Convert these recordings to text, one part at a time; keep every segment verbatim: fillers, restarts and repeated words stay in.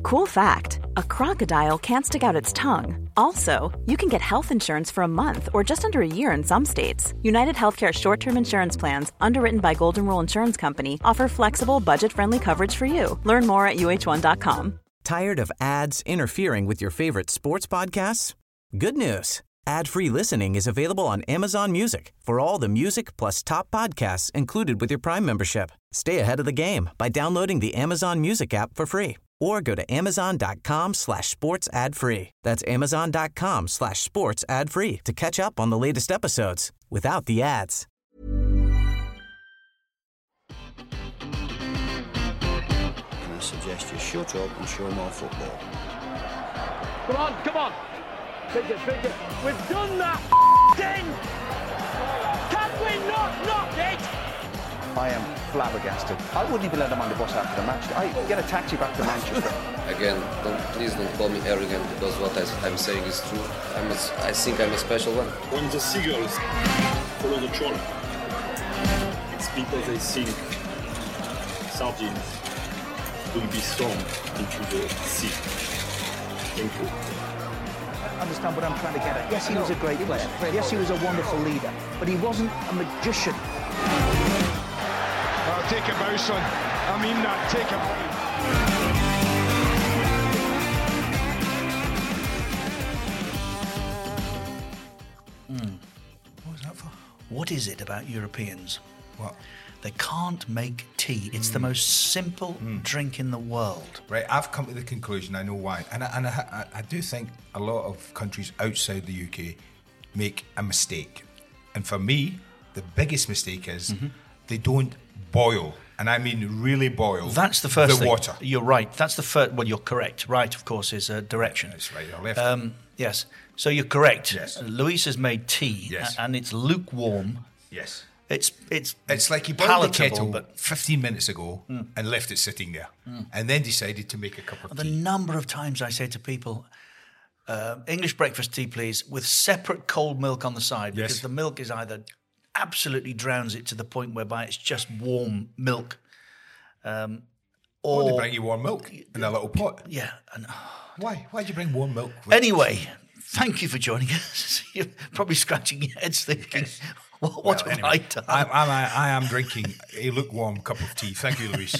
Cool fact, a crocodile can't stick out its tongue. Also, you can get health insurance for a month or just under a year in some states. United Healthcare short-term insurance plans, underwritten by Golden Rule Insurance Company, offer flexible, budget-friendly coverage for you. Learn more at U H one dot com. Tired of ads interfering with your favorite sports podcasts? Good news. Ad-free listening is available on Amazon Music for all the music plus top podcasts included with your Prime membership. Stay ahead of the game by downloading the Amazon Music app for free or go to amazon.com slash sports ad free. That's amazon.com slash sports ad free to catch up on the latest episodes without the ads. And I suggest you shut up and show more football. Come on, come on. Bigger, bigger. We've done that thing. Can we not knock it? I am flabbergasted. I wouldn't even let him on the bus after the match. I get a taxi back to Manchester. Again, don't, please don't call me arrogant because what I, I'm saying is true. I'm a, I think I'm a special one. When the seagulls follow the trawler, it's because they think sardines will be thrown into the sea. Thank you. Understand what I'm trying to get at. Yes, he was a great player. Yes, he was a wonderful leader, but he wasn't a magician. Oh, take a bow, son. I mean that. Take a bow. Mm. What was that for? What is it about Europeans? What? They can't make tea. It's mm. the most simple mm. drink in the world. Right, I've come to the conclusion, I know why. And I, and I, I, I do think a lot of countries outside the U K make a mistake. And for me, the biggest mistake is mm-hmm. they don't boil. And I mean really boil That's the first the thing. water. You're right. That's the first. Well, you're correct. Right, of course, is a direction. That's right, or left. Um, yes. So you're correct. Yes. Luis has made tea, yes. and it's lukewarm. Yes. It's it's it's like he boiled the kettle but fifteen minutes ago mm. and left it sitting there, mm. and then decided to make a cup of the tea. The number of times I say to people, uh, English breakfast tea, please, with separate cold milk on the side, yes. because the milk is either absolutely drowns it to the point whereby it's just warm milk. Um, or well, they bring you warm milk in a little pot. Yeah. And, Why? Why'd you bring warm milk? Anyway, thank you for joining us. You're probably scratching your heads thinking, yes. what, what well, have anyway, I done? I'm, I'm, I am drinking a lukewarm cup of tea. Thank you, Luis.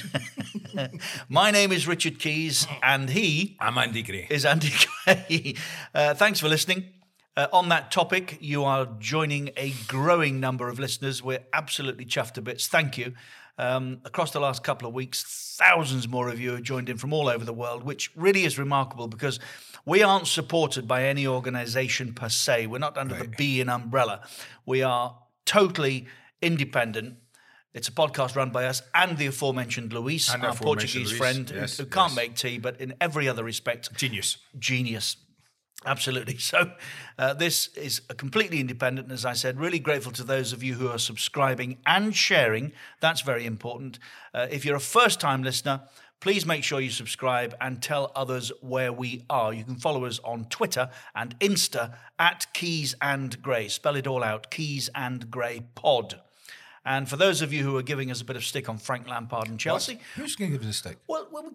My name is Richard Keys, and he... I'm Andy Gray. ...is Andy Gray. Uh, thanks for listening. Uh, on that topic, you are joining a growing number of listeners. We're absolutely chuffed to bits. Thank you. Um, across the last couple of weeks, thousands more of you have joined in from all over the world, which really is remarkable because we aren't supported by any organisation per se. We're not under right. the Be In umbrella. We are totally independent. It's a podcast run by us and the aforementioned Luis, and our aforementioned Portuguese Luis. friend, yes, who, who can't yes. make tea, but in every other respect... Genius. Genius. Absolutely. So uh, this is a completely independent, as I said, really grateful to those of you who are subscribing and sharing. That's very important. Uh, if you're a first-time listener, please make sure you subscribe and tell others where we are. You can follow us on Twitter and Insta at Keys and Gray. Spell it all out, Keys and Gray Pod. And for those of you who are giving us a bit of stick on Frank Lampard and Chelsea... What? Who's going to give us a stick? Well, well,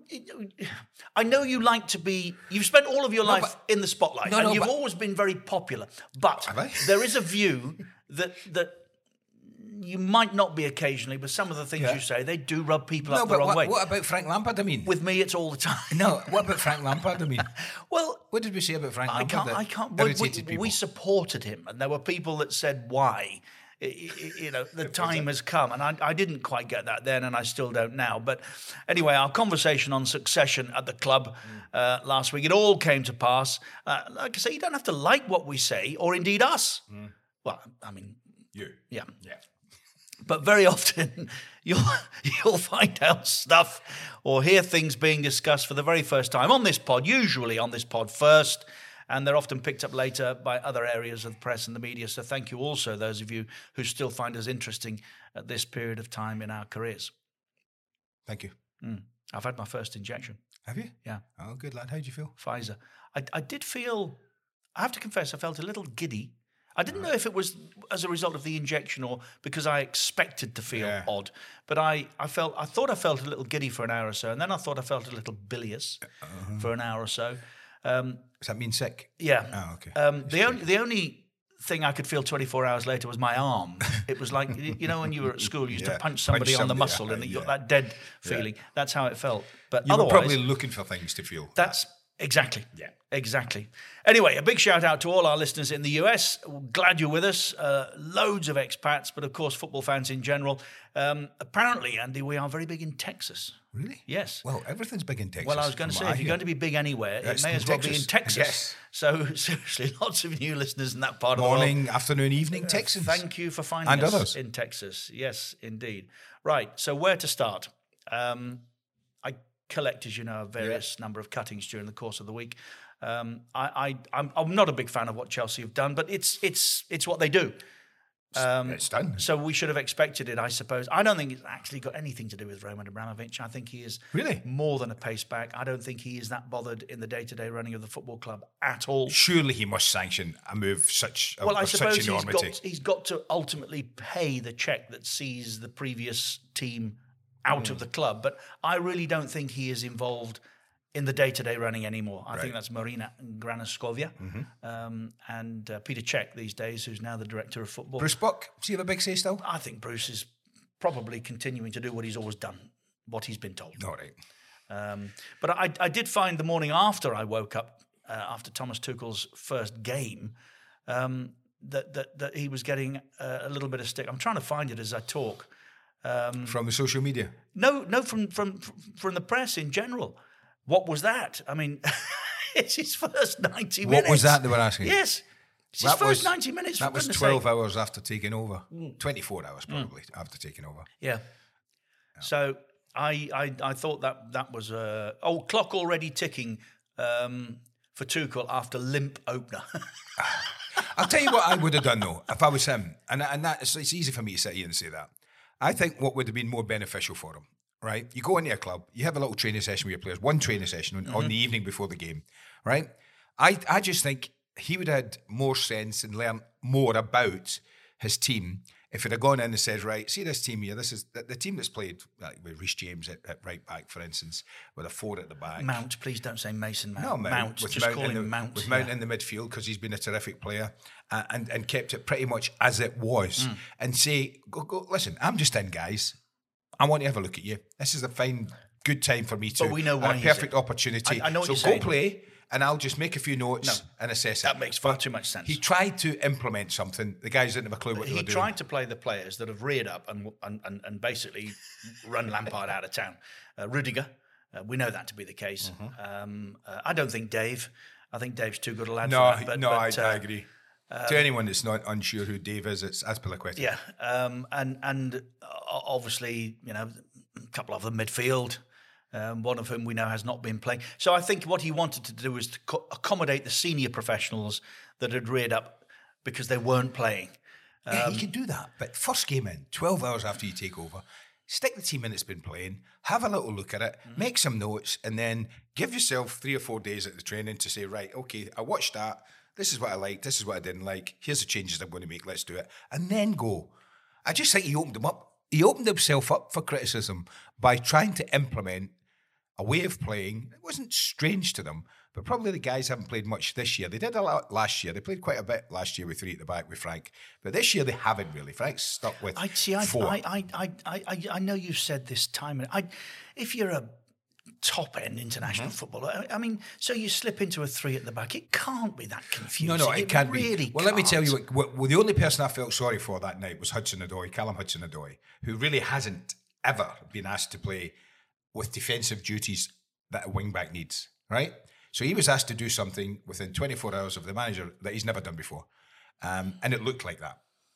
I know you like to be... You've spent all of your no, life in the spotlight, no, and no, you've but, always been very popular. But there is a view that that you might not be occasionally, but some of the things yeah. you say, they do rub people no, up the wrong what, way. what about Frank Lampard, I mean? With me, it's all the time. No, what about Frank Lampard, I mean? Well... What did we say about Frank I Lampard? Can't, I can't... Irritated we, people. we supported him, and there were people that said, why? You know, the time has come, and I, I didn't quite get that then, and I still don't now. But anyway, our conversation on succession at the club uh, last week, it all came to pass. Uh, like I say, you don't have to like what we say, or indeed us. Mm. Well, I mean, you, yeah, yeah. But very often you'll you'll find out stuff or hear things being discussed for the very first time on this pod. Usually on this pod first. And they're often picked up later by other areas of the press and the media. So thank you also, those of you who still find us interesting at this period of time in our careers. Thank you. Mm. I've had my first injection. Have you? Yeah. Oh, good lad. How did you feel? Pfizer. I, I did feel, I have to confess, I felt a little giddy. I didn't know if it was as a result of the injection or because I expected to feel Yeah. odd. But I, I felt I thought I felt a little giddy for an hour or so, and then I thought I felt a little bilious Uh-huh. for an hour or so. Um, Does that mean sick? yeah. Oh, okay. Um, the only the only thing I could feel twenty-four hours later was my arm. It was like you you know when you were at school, you used Yeah. to punch somebody Punch on the somebody, muscle, yeah, and you got yeah. that dead feeling. That's how it felt. But You were otherwise, probably looking for things to feel. that's exactly. Yeah. Exactly. Anyway, a big shout out to all our listeners in the U S. Glad you're with us. Uh, loads of expats, but of course, football fans in general. Um, apparently, Andy, we are very big in Texas. Really? Yes. Well, everything's big in Texas. Well, I was going to from say, what if I you're hear. going to be big anywhere, Yeah, it it's may in as well be in Texas. Texas. Yes. So, seriously, lots of new listeners in that part of the world. Morning, afternoon, evening, Texans. Thank you for finding And us others. in Texas. Yes, indeed. Right, so where to start? Um, I collect, as you know, a various number of cuttings during the course of the week. Um, I, I, I'm, I'm not a big fan of what Chelsea have done, but it's it's it's what they do. Um, It's done. So we should have expected it, I suppose. I don't think it's actually got anything to do with Roman Abramovich. I think he is Really? more than a pace back. I don't think he is that bothered in the day-to-day running of the football club at all. Surely he must sanction a move such Well, I of suppose such he's enormity. got, he's got to ultimately pay the check that sees the previous team out Mm. of the club. But I really don't think he is involved in the day-to-day running anymore. I Right. think that's Marina Granoskovia Mhm. um, and uh, Peter Cech these days, who's now the director of football. Bruce Buck, does he have a big say still? I think Bruce is probably continuing to do what he's always done, what he's been told. All right. Um, but I, I did find the morning after I woke up, uh, after Thomas Tuchel's first game, um, that, that that he was getting uh, a little bit of stick. I'm trying to find it as I talk. Um, From the social media? no, no, from from from the press in general. What was that? I mean, it's his first ninety What minutes. was that they were asking? Yes, it's his That first was- ninety minutes. That for was goodness twelve sake. hours after taking over. twenty-four hours probably after taking over. Yeah. So I, I I thought that that was a oh clock already ticking um, for Tuchel after limp opener. I'll tell you what I would have done though if I was him, and and that it's, it's easy for me to sit here and say that. I think what would have been more beneficial for him, right? You go into a club, you have a little training session with your players, one training session on, on the evening before the game, right? I I just think he would have had more sense and learned more about his team if he'd have gone in and said, right, see this team here, this is the, the team that's played like, with Reece James at, at right back, for instance, with a four at the back. Mount, please don't say Mason Mount. No, Mount. Mount. With Just Mount call in him the, Mount. With Mount yeah. in the midfield because he's been a terrific player uh, and, and kept it pretty much as it was. Mm. And say, go, go, listen, I'm just in, guys. I want to have a look at you. This is a fine, good time for me to. But we know and why a he's perfect in. opportunity. I- I know what so you're go saying. play, and I'll just make a few notes No, and assess it. That makes far too much sense. He tried to implement something. The guys didn't have a clue what they He were doing. tried to play the players that have reared up and and, and, and basically run Lampard out of town. Uh, Rudiger, uh, we know that to be the case. Um, uh, I don't think Dave. I think Dave's too good a lad No, for that. he- But, no, but, I, uh, I agree. to anyone that's not unsure who Dave is, it's Azpilicueta. Yeah, um, and and uh, obviously, you know, a couple of them midfield. Um, one of whom we know has not been playing. So I think what he wanted to do was to co- accommodate the senior professionals that had reared up because they weren't playing. Yeah, Um, you could do that. But first game in, twelve hours after you take over, stick the team in that's been playing, have a little look at it, Mm-hmm. make some notes, and then give yourself three or four days at the training to say, right, okay, I watched that. This is what I liked. This is what I didn't like. Here's the changes I'm going to make. Let's do it. And then go. I just think he opened him up. He opened himself up for criticism by trying to implement a way of playing. It wasn't strange to them, but probably the guys haven't played much this year. They did a lot last year. They played quite a bit last year with three at the back with Frank. But this year they haven't really. Frank's stuck with I see. I, four. I, I, I, I, I know you've said this time. and I, if you're a top end international Mm-hmm. footballer, I, I mean, so you slip into a three at the back. It can't be that confusing. No, no, it, can't really be. Well, let me tell you can't. what, what, well, the only person I felt sorry for that night was Hudson-Odoi, Callum Hudson-Odoi, who really hasn't ever been asked to play with defensive duties that a wing-back needs, right? So he was asked to do something within twenty-four hours of the manager that he's never done before. Um, and it looked like that.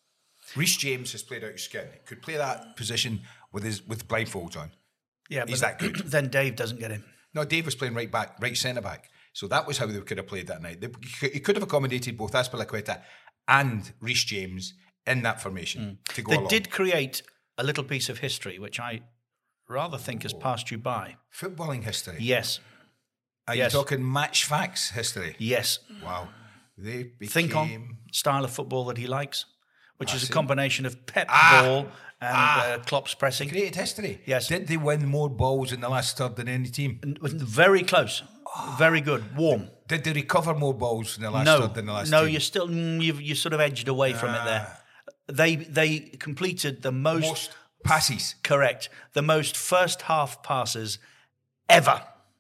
Reece James has played out his skin. He could play that position with his with blindfolds on. Yeah, but He's that good. Then Dave doesn't get him. No, Dave was playing right back, right centre back. So that was how they could have played that night. They, he could have accommodated both Azpilicueta and Reece James in that formation to go They along. did create a little piece of history, which I rather think has passed you by. Footballing history. Yes. Are Yes. you talking match facts history? Yes. Wow. They became... Think on style of football that he likes, which I is a see. combination of Pep Ah, ball and ah. uh, Klopp's pressing. Created history. Yes. Did they win more balls in the last third than any team? Very close. Very good. Warm. Did they recover more balls in the last No, third than the last no, team? you're still mm, you've you sort of edged away from it there. They they completed the most, Most passes. correct, the most first half passes ever,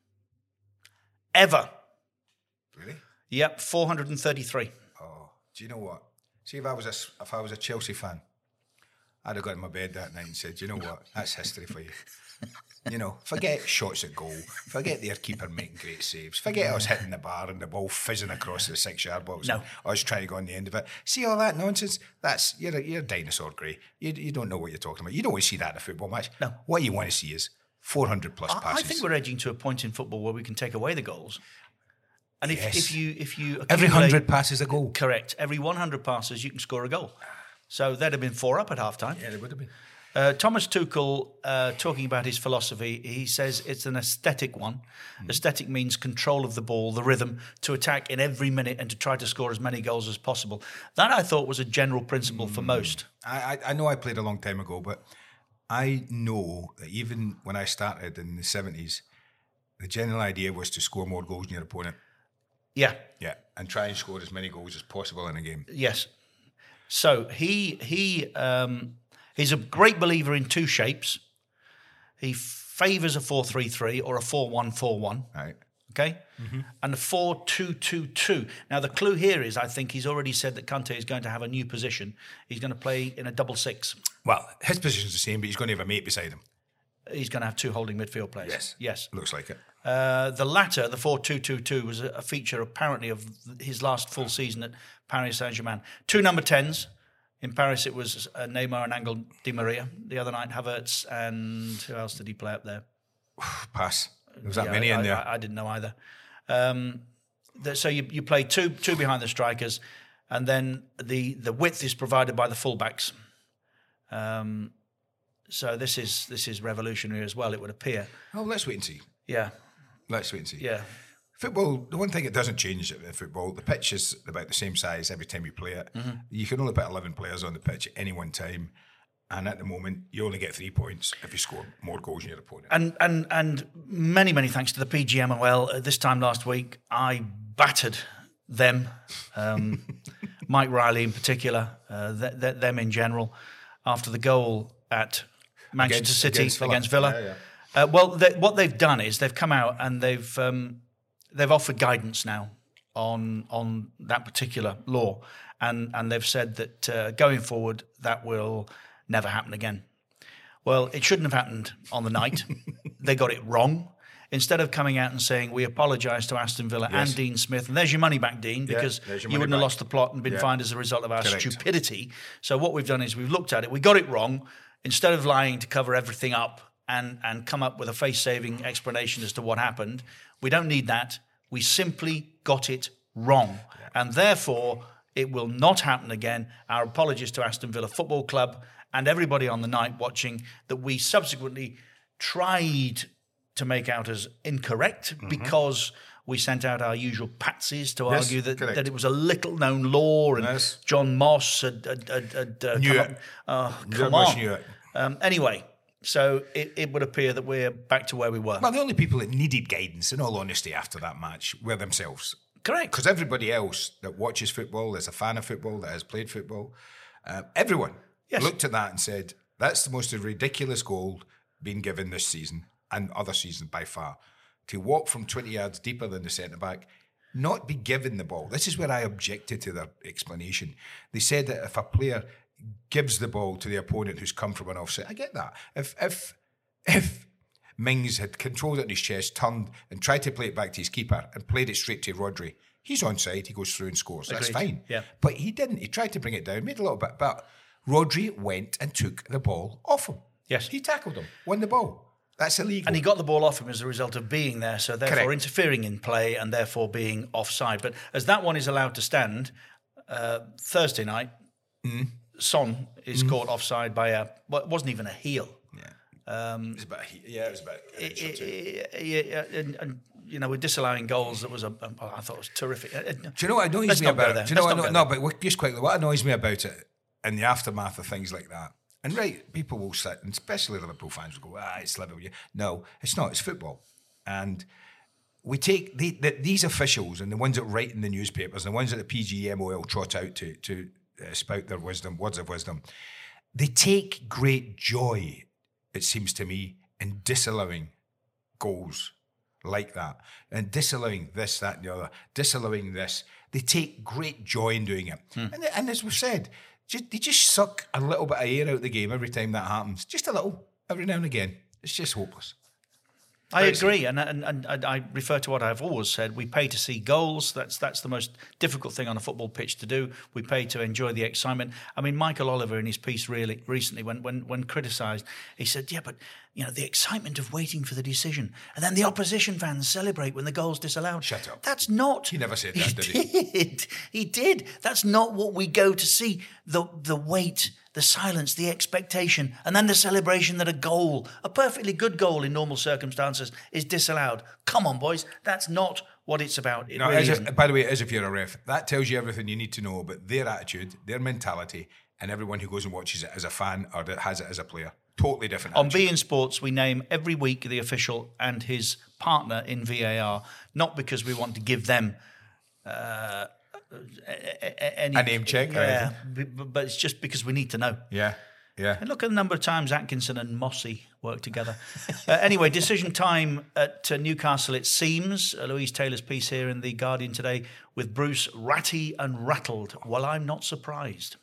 ever. Really? Yep, four hundred thirty-three. Oh, do you know what? See, if I was a, if I was a Chelsea fan, I'd have got in my bed that night and said, you know what, that's history for you. You know, forget shots at goal, forget their keeper making great saves, forget us hitting the bar and the ball fizzing across the six-yard box. No. Us trying to go on the end of it. See all that nonsense? That's you're a, you're a dinosaur, Gray. You you don't know what you're talking about. You don't want to see that in a football match. No. What you want to see is four hundred plus I, passes. I think we're edging to a point in football where we can take away the goals. And if, Yes. if you if you Every accumulate- hundred passes a goal. correct, every one hundred passes you can score a goal. So there'd have been four up at half time. Yeah, it would have been. Uh, Thomas Tuchel, uh, talking about his philosophy, he says it's an aesthetic one. Mm. Aesthetic means control of the ball, the rhythm, to attack in every minute and to try to score as many goals as possible. That, I thought, was a general principle mm. for most. I, I I know I played a long time ago, but I know that even when I started in the seventies, the general idea was to score more goals than your opponent. Yeah. Yeah, and try and score as many goals as possible in a game. Yes. So he he um, he's a great believer in two shapes. He favours a four three three or a four one four one. Right. Okay? Mm-hmm. And a four two two two. Now, the clue here is I think he's already said that Kante is going to have a new position. He's going to play in a double six. Well, his position's the same, but he's going to have a mate beside him. He's going to have two holding midfield players. Yes. Yes. Looks like it. Uh, the latter, the four two two two, was a, a feature apparently of his last full season at Paris Saint-Germain. Two number tens. In Paris, it was uh, Neymar and Angel Di Maria. The other night, Havertz, and who else did he play up there? Pass. There was that Yeah, many I, in there. I, I didn't know either. Um, the, so you, you play two two behind the strikers, and then the, the width is provided by the fullbacks. Um, so this is this is revolutionary as well, it would appear. Oh, let's wait and see. Yeah. Let's wait and see. Yeah. Football, the one thing it doesn't change in football, the pitch is about the same size every time you play it. Mm-hmm. You can only put eleven players on the pitch at any one time. And at the moment, you only get three points if you score more goals than your opponent. And and and many, many thanks to the P G M O L. Uh, this time last week, I battered them, um, Mike Riley in particular, uh, th- th- them in general, after the goal at Manchester Against- City against Villa. against Villa. Yeah, yeah. Uh, well, they, what they've done is they've come out and they've um, they've offered guidance now on on that particular law, and and they've said that uh, going forward that will never happen again. Well, it shouldn't have happened on the night. They got it wrong. Instead of coming out and saying, we apologise to Aston Villa Yes. and Dean Smith, and there's your money back, Dean, Yeah, because there's your you money wouldn't have back. lost the plot and been Yeah. fined as a result of our Correct. stupidity. So what we've done is we've looked at it, we got it wrong. Instead of lying to cover everything up and, and come up with a face-saving explanation as to what happened, we don't need that. We simply got it wrong. Yeah. And therefore, it will not happen again. Our apologies to Aston Villa Football Club and everybody on the night watching that we subsequently tried to make out as incorrect mm-hmm. because we sent out our usual patsies to Yes, argue that, correct. that it was a little-known law and Yes. John Moss had, had, had, had uh, Knew come it. up. Oh, John come Moss on. knew it. Um, anyway, so it, it would appear that we're back to where we were. Well, the only people that needed guidance, in all honesty, after that match were themselves. Correct. Because everybody else that watches football, is a fan of football, that has played football, uh, everyone Yes. looked at that and said, that's the most ridiculous goal being given this season and other seasons by far. To walk from twenty yards deeper than the centre-back, not be given the ball. This is where I objected to their explanation. They said that if a player gives the ball to the opponent who's come from an offside, I get that. If if if Mings had controlled it in his chest, turned and tried to play it back to his keeper and played it straight to Rodri, he's onside, he goes through and scores. That's Agreed. fine. Yeah. But he didn't. He tried to bring it down, made a little bit, but Rodri went and took the ball off him. Yes. He tackled him, won the ball. That's illegal. And he got the ball off him as a result of being there, so therefore Correct. interfering in play and therefore being offside. But as that one is allowed to stand, uh, Thursday night, Mm. Son is Mm. caught offside by a, well, it wasn't even a heel. Yeah. Um, it was about, yeah, it was about. It, it, it, yeah, and, and you know, we're disallowing goals. That was a, a I thought it was terrific. Do you know what annoys Let's me not go about there. it? Do you know Let's what? not No, go but just quickly, what annoys me about it in the aftermath of things like that, and right, people will sit, and especially Liverpool fans will go, ah, it's Liverpool. No, it's not. It's football, and we take the, the, these officials and the ones that write in the newspapers, and the ones that the P G M O L trot out to to uh, spout their wisdom, words of wisdom. They take great joy, it seems to me, in disallowing goals like that, and disallowing this, that, and the other, disallowing this. They take great joy in doing it, hmm. and, and as we've said, just, they just suck a little bit of air out of the game every time that happens. Just a little, every now and again. It's just hopeless. I agree, and, and and I refer to what I've always said. We pay to see goals. That's that's the most difficult thing on a football pitch to do. We pay to enjoy the excitement. I mean, Michael Oliver in his piece really recently, when when when criticised, he said, "Yeah, but you know the excitement of waiting for the decision, and then the opposition fans celebrate when the goal's disallowed." Shut up. That's not. He never said that, he did he? Did. He did. That's not what we go to see. The the wait. The silence, the expectation, and then the celebration that a goal, a perfectly good goal in normal circumstances, is disallowed. Come on, boys. That's not what it's about. It no, really as if, by the way, as if you're a ref, that tells you everything you need to know about their attitude, their mentality, and everyone who goes and watches it as a fan or that has it as a player. Totally different On attitude. B in Sports, we name every week the official and his partner in V A R, not because we want to give them... Uh, Any, a name check, yeah, but, but it's just because we need to know. Yeah, yeah. And look at the number of times Atkinson and Mossy work together. uh, anyway, decision time at uh, Newcastle, it seems. Uh, Louise Taylor's piece here in The Guardian today with Bruce ratty and rattled. Well, I'm not surprised.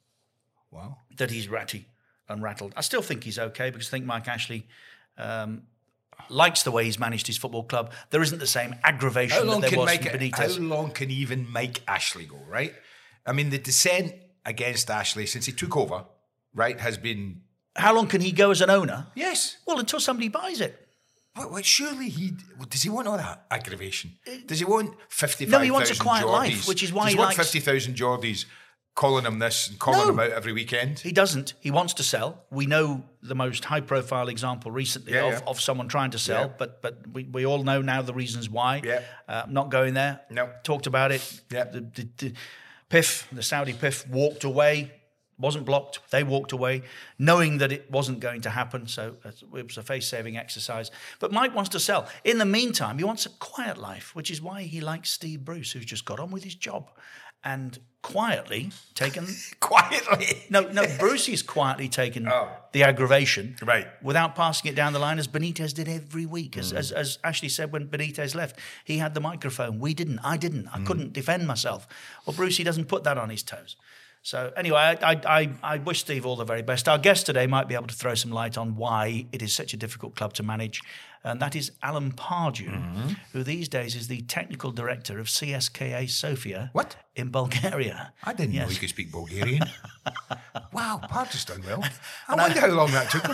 Wow. That he's ratty and rattled. I still think he's okay because I think Mike Ashley... Um, likes the way he's managed his football club. There isn't the same aggravation that there was Mike, from Benitez. How long can even Mike Ashley go, right? I mean, the descent against Ashley since he took over, right, has been... How long can he go as an owner? Yes. Well, until somebody buys it. Well, well surely he... Does he want all that aggravation? Does he want fifty-five thousand No, he wants a quiet Geordies? life, which is why Does he he want likes... fifty thousand Geordies calling him this and calling No. him out every weekend? He doesn't. He wants to sell. We know the most high-profile example recently Yeah, of, yeah. of someone trying to sell, Yeah. but but we, we all know now the reasons why. Yeah. Uh, not going there. No. Talked about it. Yeah. The, the, the P I F, the Saudi P I F, walked away. Wasn't blocked. They walked away, knowing that it wasn't going to happen. So it was a face-saving exercise. But Mike wants to sell. In the meantime, he wants a quiet life, which is why he likes Steve Bruce, who's just got on with his job and quietly taken... Quietly? No, no, Brucey's quietly taken Oh. the aggravation Right. without passing it down the line as Benitez did every week. As, mm. as, as Ashley said when Benitez left, he had the microphone. We didn't. I didn't. I mm. couldn't defend myself. Well, Brucey doesn't put that on his toes. So anyway, I, I, I, I wish Steve all the very best. Our guest today might be able to throw some light on why it is such a difficult club to manage. And that is Alan Pardew, mm-hmm. who these days is the technical director of C S K A Sofia what? in Bulgaria. I didn't yes. know he could speak Bulgarian. Wow, Pardew's done well. I wonder I, how long that took him.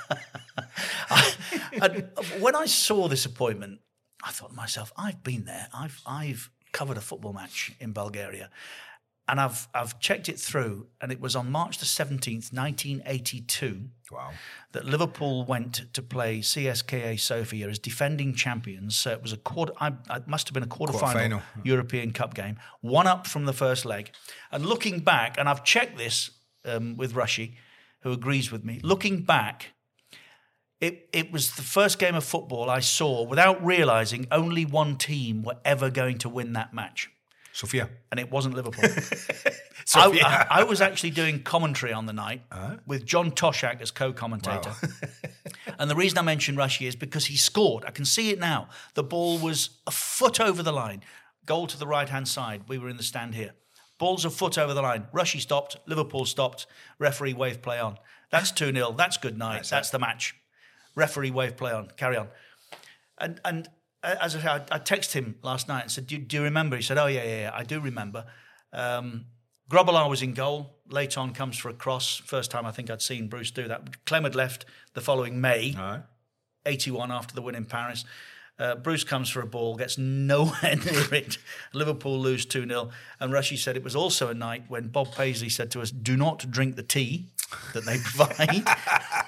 I, and when I saw this appointment, I thought to myself, I've been there. I've I've covered a football match in Bulgaria. And I've I've checked it through, and it was on March the seventeenth, nineteen eighty-two, wow. that Liverpool went to play C S K A Sofia as defending champions. So it was a quarter. I, it must have been a quarter-final Quarter-final. European Cup game, one up from the first leg. And looking back, and I've checked this um, with Rushy, who agrees with me. Looking back, it it was the first game of football I saw without realising only one team were ever going to win that match. Sofia. And it wasn't Liverpool. I, I, I was actually doing commentary on the night uh-huh. with John Toshak as co-commentator. Wow. And the reason I mention Rushy is because he scored. I can see it now. The ball was a foot over the line. Goal to the right-hand side. We were in the stand here. Ball's a foot over the line. Rushy stopped. Liverpool stopped. Referee wave play on. That's two nil. That's good night. That's, That's the match. Referee wave play on. Carry on. And... and As I said, I texted him last night and said, do, do you remember? He said, oh, yeah, yeah, yeah, I do remember. Um, Grobbelaar was in goal. Leighton comes for a cross. First time I think I'd seen Bruce do that. Clem had left the following May, right. eighty-one after the win in Paris. Uh, Bruce comes for a ball, gets nowhere near it. Liverpool lose two nil. And Rushy said it was also a night when Bob Paisley said to us, do not drink the tea that they provide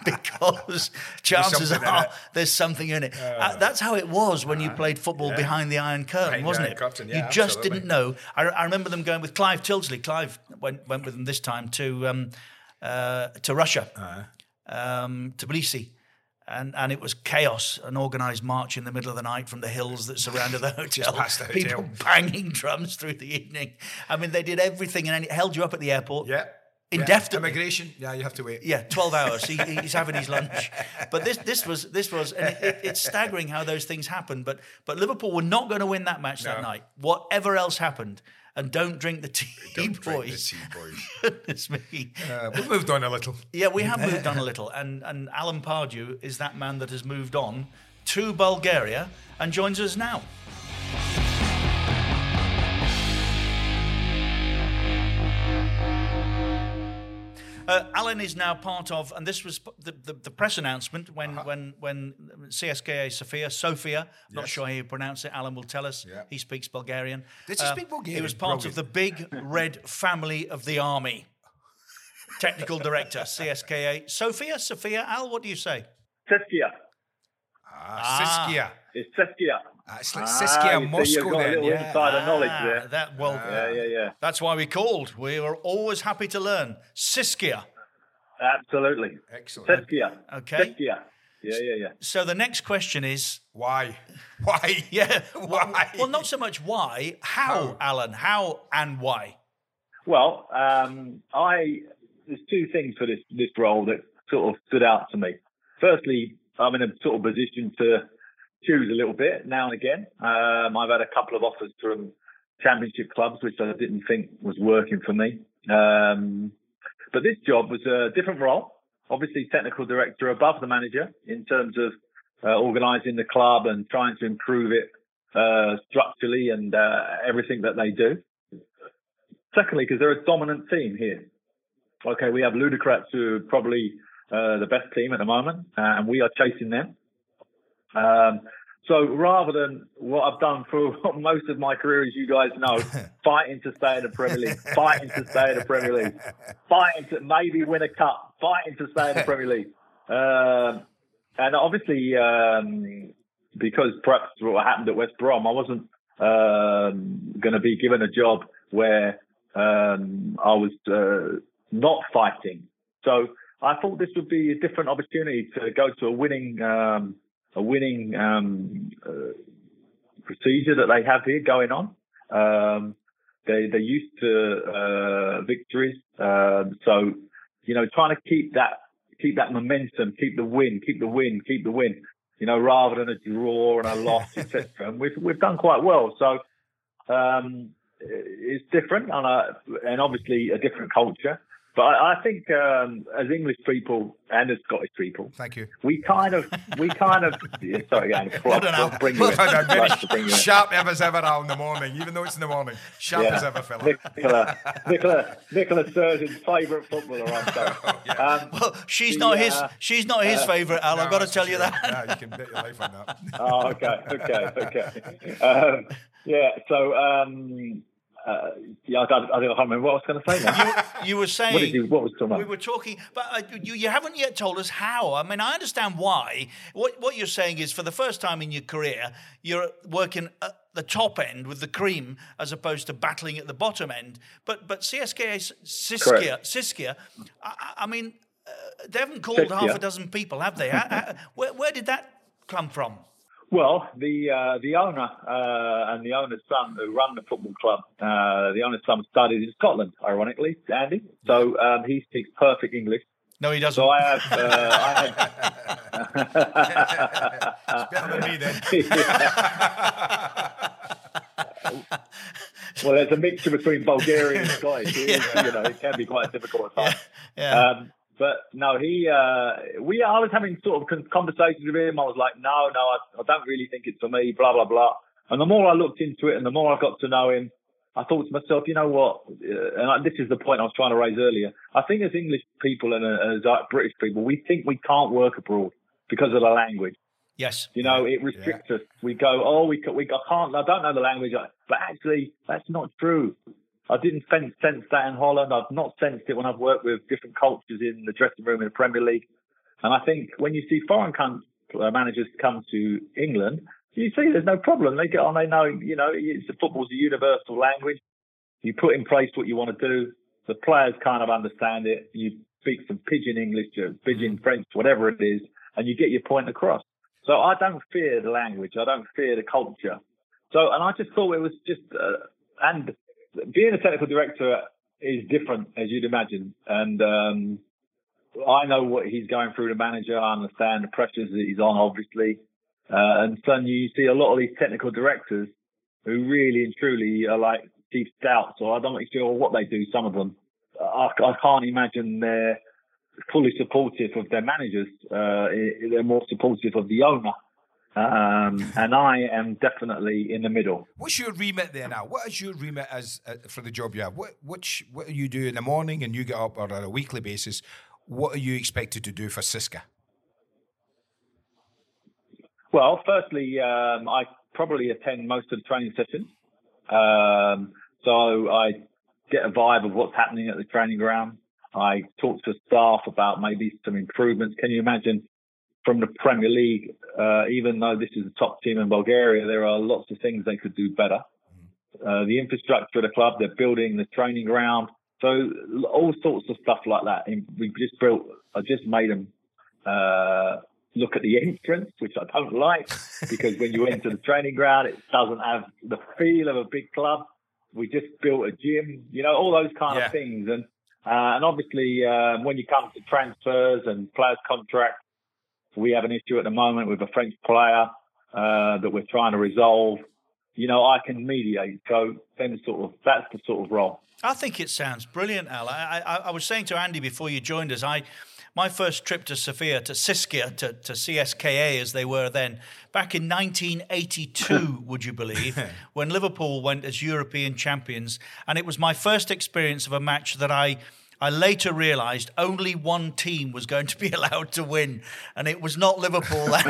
because chances something in are it. there's something in it. Uh, that's how it was when you played football yeah. behind the Iron Curtain, Behind the wasn't Iron it? Curtain, yeah, you just absolutely. didn't know. I, I remember them going with Clive Tilsley. Clive went went with them this time to um, uh, to Russia, uh-huh. um, Tbilisi. And and it was chaos, an organised march in the middle of the night from the hills that surrounded the hotel. past the People hotel. banging drums through the evening. I mean, they did everything and it held you up at the airport. Yeah. Indefinitely. Yeah. Immigration, yeah, you have to wait. Yeah, twelve hours. He, he's having his lunch. But this this was this was and it, it, it's staggering how those things happen. But but Liverpool were not going to win that match No. that night. Whatever else happened. And don't drink the tea, Don't drink boys. the tea, boys. Goodness me. Uh, we've moved on a little. Yeah, we have moved on a little. And, and Alan Pardew is that man that has moved on to Bulgaria and joins us now. Uh, Alan is now part of, and this was the, the, the press announcement when Uh-huh. when when C S K A Sofia, Sofia, I'm not Yes. sure how you pronounce it, Alan will tell us. Yeah. He speaks Bulgarian. Does he Uh, speak Bulgarian? He was part Brilliant. of the big red family of the army. Technical director, C S K A. Sofia, Sofia, Al, what do you say? Siskia. Ah, Siskia. It's Siskia. Ah, it's like Siskia you see, Moscow you've got then, a little yeah. insider knowledge there. Ah, that, well, Yeah, yeah, yeah. that's why we called. We were always happy to learn. Siskia. Absolutely. Excellent. Siskia. Okay. Siskia. Yeah, yeah, yeah. So the next question is... Why? Why? Yeah. Why? Well, not so much why. How, How? Alan? How and why? Well, um, I there's two things for this this role that sort of stood out to me. Firstly, I'm in a sort of position to choose a little bit now and again. Um, I've had a couple of offers from championship clubs, which I didn't think was working for me. Um, but this job was a different role. Obviously, technical director above the manager in terms of uh, organising the club and trying to improve it uh, structurally and uh, everything that they do. Secondly, because they're a dominant team here. Okay, we have Ludogorets, who are probably uh, the best team at the moment, uh, and we are chasing them. Um, so rather than what I've done for most of my career, as you guys know, fighting to stay in the Premier League, fighting to stay in the Premier League, fighting to maybe win a cup, fighting to stay in the Premier League. Um, and obviously, um, because perhaps what happened at West Brom, I wasn't um, going to be given a job where um, I was uh, not fighting. So I thought this would be a different opportunity to go to a winning um, a winning um, uh, procedure that they have here going on. Um, they, they're used to uh, victories. Uh, so, you know, trying to keep that keep that momentum, keep the win, keep the win, keep the win, you know, rather than a draw and a loss, et cetera. And we've, we've done quite well. So um, it's different and, uh, and obviously a different culture. But I, I think um, as English people and as Scottish people, thank you. We kind of, we kind of. Yeah, sorry, again, I don't know. bring you in. Very bring you in. sharp as ever Al in the morning, even though it's in the morning. Sharp Yeah. as ever, fella. Nicola, Nicola, Nicola Sturgeon's favourite footballer. I'm sorry. um, Well, she's the, not his. uh, She's not his uh, favourite, Al. I've No, got to that's tell for you sure. that. Yeah, you can bet your life on that. Oh, okay, okay, okay. Um, yeah, so. Um, Uh, yeah, I, don't, I don't remember what I was going to say now. You were saying What, did you, what was talking about? we were talking, but uh, you, you haven't yet told us how. I mean, I understand why. What what you're saying is, for the first time in your career, you're working at the top end with the cream, as opposed to battling at the bottom end. But but C S K A Siskia, Siskia, I, I mean, uh, they haven't called Siskia. half a dozen people, have they? How- how- where, where did that come from? Well, the uh, the owner uh, and the owner's son who run the football club, uh, the owner's son studied in Scotland, ironically, Andy. So um, he speaks perfect English. No, he doesn't. So I have. Uh, I had... It's better than me then. Well, there's a mixture between Bulgarian and Scottish. It is, you know, it can be quite difficult at times. Yeah. Um, But no, he, uh, we, I was having sort of con- conversations with him. I was like, no, no, I, I don't really think it's for me, blah, blah, blah. And the more I looked into it and the more I got to know him, I thought to myself, you know what? Uh, and I, this is the point I was trying to raise earlier. I think as English people and uh, as uh, British people, we think we can't work abroad because of the language. Yes. You know, it restricts us. We go, oh, we, we I can't, I don't know the language. But actually, that's not true. I didn't sense, sense that in Holland. I've not sensed it when I've worked with different cultures in the dressing room in the Premier League. And I think when you see foreign com- managers come to England, you see there's no problem. They get on, they know, you know, it's, football's a universal language. You put in place what you want to do. The players kind of understand it. You speak some pidgin English, or pidgin French, whatever it is, and you get your point across. So I don't fear the language. I don't fear the culture. So, and I just thought it was just, uh, and being a technical director is different, as you'd imagine. And um, I know what he's going through, the manager. I understand the pressures that he's on, obviously. Uh, and so you see a lot of these technical directors who really and truly are like chief scouts, or I don't know sure what they do, some of them. I, I can't imagine they're fully supportive of their managers. Uh, they're more supportive of the owner. Um, and I am definitely in the middle. What's your remit there now? What is your remit as uh, for the job you have? What which, what do you do in the morning and you get up on a weekly basis? What are you expected to do for CISCA? Well, firstly, um, I probably attend most of the training sessions. Um, so I get a vibe of what's happening at the training ground. I talk to staff about maybe some improvements. Can you imagine from the Premier League, uh, even though this is a top team in Bulgaria, there are lots of things they could do better. Uh, the infrastructure of the club, they're building the training ground. So all sorts of stuff like that. And we just built, I just made them uh, look at the entrance, which I don't like, because when you enter the training ground, it doesn't have the feel of a big club. We just built a gym, you know, all those kind yeah. of things. And uh, and obviously, um, when you come to transfers and players' contracts, we have an issue at the moment with a French player uh, that we're trying to resolve. You know, I can mediate. So then sort of, that's the sort of role. I think it sounds brilliant, Al. I, I, I was saying to Andy before you joined us, I my first trip to Sofia, to CISCA, to, to C S K A as they were then, back in nineteen eighty-two, would you believe, when Liverpool went as European champions. And it was my first experience of a match that I... I later realised only one team was going to be allowed to win, and it was not Liverpool that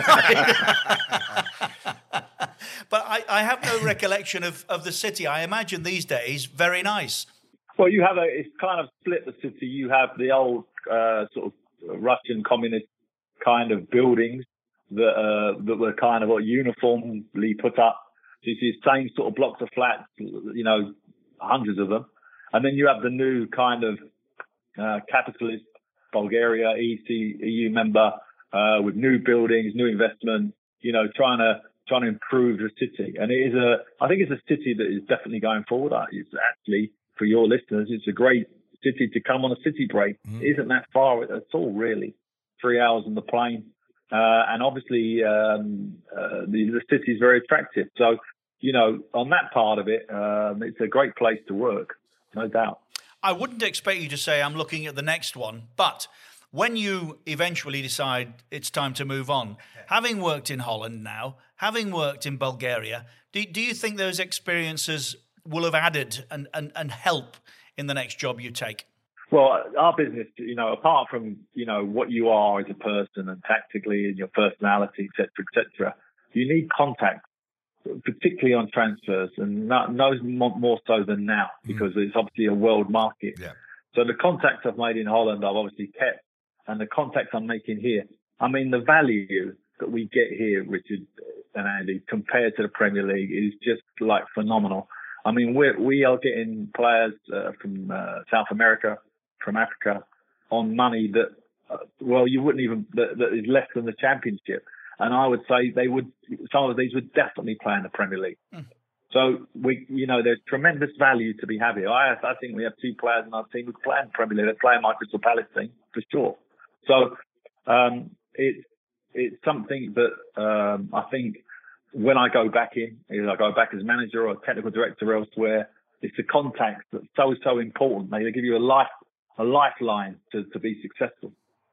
night. But I, I have no recollection of, of the city. I imagine these days very nice. Well, you have a, it's kind of split the city. You have the old uh, sort of Russian communist kind of buildings that uh, that were kind of uniformly put up. So you see the same sort of blocks of flats, you know, hundreds of them. And then you have the new kind of Uh, capitalist Bulgaria, E C, E U member, uh, with new buildings, new investment, you know, trying to trying to improve the city. And it is a, I think it's a city that is definitely going forward. It's actually, for your listeners, it's a great city to come on a city break. Mm. It isn't that far at all, really. Three hours on the plane. Uh, and obviously, um, uh, the, the city is very attractive. So, you know, on that part of it, um, it's a great place to work, no doubt. I wouldn't expect you to say I'm looking at the next one, but when you eventually decide it's time to move on, having worked in Holland now, having worked in Bulgaria, do, do you think those experiences will have added and, and, and help in the next job you take? Well, our business, you know, apart from, you know, what you are as a person and tactically and your personality, et cetera, et cetera, you need contact, particularly on transfers, and not, no more so than now, because mm. it's obviously a world market. Yeah. So the contacts I've made in Holland, I've obviously kept, and the contacts I'm making here, I mean, the value that we get here, Richard and Andy, compared to the Premier League is just like phenomenal. I mean, we're, we are getting players uh, from uh, South America, from Africa, on money that, uh, well, you wouldn't even, that, that is less than the Championship. And I would say they would, some of these would definitely play in the Premier League. Mm. So we, you know, there's tremendous value to be had here. I, I think we have two players in our team who play in the Premier League. They play in my Crystal Palace team for sure. So um, it's it's something that um, I think when I go back in, either I go back as manager or technical director elsewhere, it's the contacts that's so so important. They, they give you a life a lifeline to, to be successful.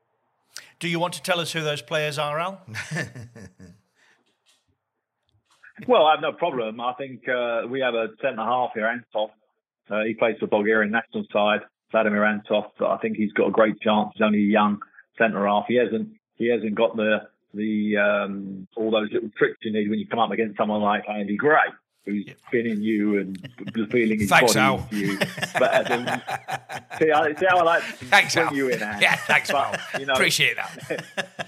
Do you want to tell us who those players are, Al? Well, I have no problem. I think uh, we have a centre half here, Antov. Uh, he plays for Bulgarian national side, Vladimir Antov. I think he's got a great chance. He's only a young centre half. He hasn't he hasn't got the the um, all those little tricks you need when you come up against someone like Andy Gray, who's yep. spinning you and feeling his thanks, body Al. into you. But as in, see, I, see how I like to thanks, bring Al. you in, Andy. Yeah, thanks, but, Al. you know, appreciate that.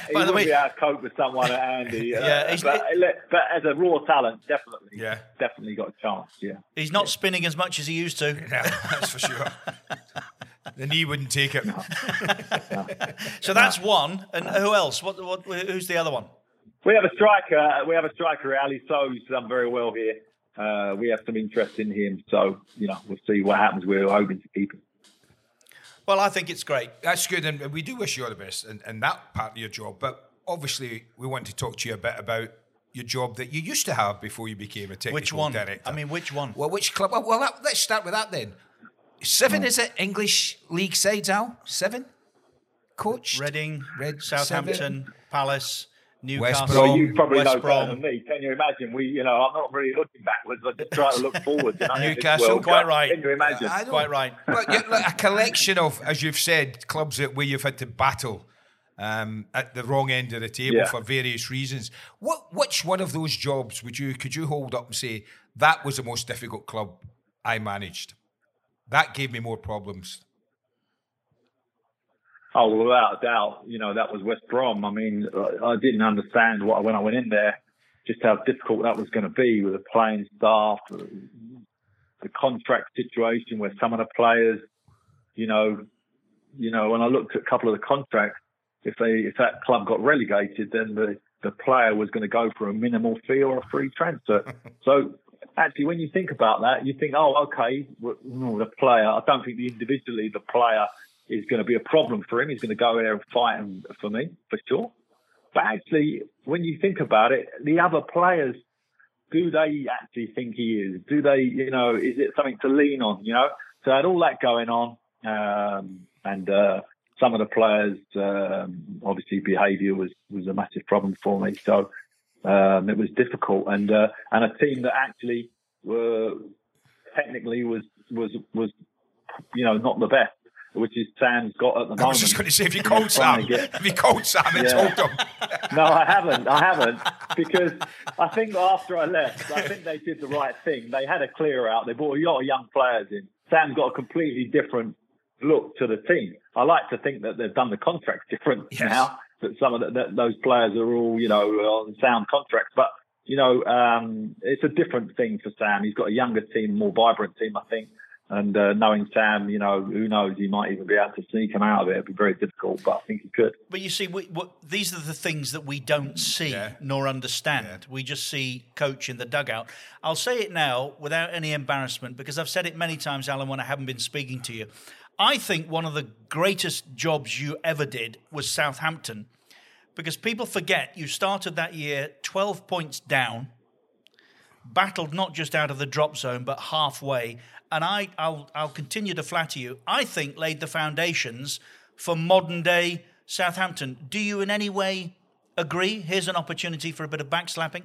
he By the wouldn't way, be able to cope with someone at Andy. Yeah, uh, he's- but, but as a raw talent, definitely, Yeah. definitely got a chance. Yeah, he's not spinning as much as he used to. Yeah, that's for sure. The knee wouldn't take it. So that's one. And who else? What? What? Who's the other one? we have a striker. We have a striker, Ali So, who's done very well here. Uh, we have some interest in him, so you know we'll see what happens. We're hoping to keep him. Well, I think it's great. That's good, and we do wish you all the best in, in that part of your job. But obviously, we want to talk to you a bit about your job that you used to have before you became a technical Which one? director. I mean, which one? Well, which club? Well, well that, let's start with that then. Seven, is it? English league sides, Al? Seven? Coach? Reading, Red, Southampton, seven. Palace, Newcastle, Brom, Well, you probably West know Brom. better than me. Can you imagine? We, you know, I'm not really looking backwards. I just try to look forward. You know, in this Newcastle, World quite Cup. right. Can you imagine? I know. Quite right. But yeah, like a collection of, as you've said, clubs that where you've had to battle um, at the wrong end of the table Yeah. for various reasons. What, which one of those jobs would you could you hold up and say that was the most difficult club I managed? That gave me more problems. Oh, well, without a doubt, you know, that was West Brom. I mean, I I didn't understand what when I went in there, just how difficult that was going to be with the playing staff, the contract situation where some of the players, you know, you know, when I looked at a couple of the contracts, if they if that club got relegated, then the, the player was going to go for a minimal fee or a free transfer. So actually, when you think about that, you think, oh, okay, well, the player, I don't think the individually the player is going to be a problem for him. He's going to go there and fight him for me, for sure. But actually, when you think about it, the other players, do they actually think he is? Do they, you know, is it something to lean on, you know? So I had all that going on. Um, and uh, some of the players, um, obviously behaviour was, was a massive problem for me. So um, it was difficult. And uh, and a team that actually were technically was, was, was, you know, not the best, which is Sam's got at the moment. I was just going to say, if you called Sam, Get... if you called Sam and Yeah. told him. No, I haven't. I haven't. Because I think after I left, I think they did the right thing. They had a clear out. They brought a lot of young players in. Sam's got a completely different look to the team. I like to think that they've done the contracts different Yes. now, that some of the, that those players are all, you know, on sound contracts. But, you know, um, it's a different thing for Sam. He's got a younger team, more vibrant team, I think. And uh, knowing Sam, you know, who knows, he might even be able to sneak him out of it. It'd be very difficult, but I think he could. But you see, we, what, these are the things that we don't see Yeah. nor understand. Yeah. We just see coach in the dugout. I'll say it now without any embarrassment, because I've said it many times, Alan, when I haven't been speaking to you. I think one of the greatest jobs you ever did was Southampton, because people forget you started that year twelve points down, battled not just out of the drop zone, but halfway. And I, I'll, I'll continue to flatter you, I think laid the foundations for modern day Southampton. Do you in any way agree? Here's an opportunity for a bit of backslapping.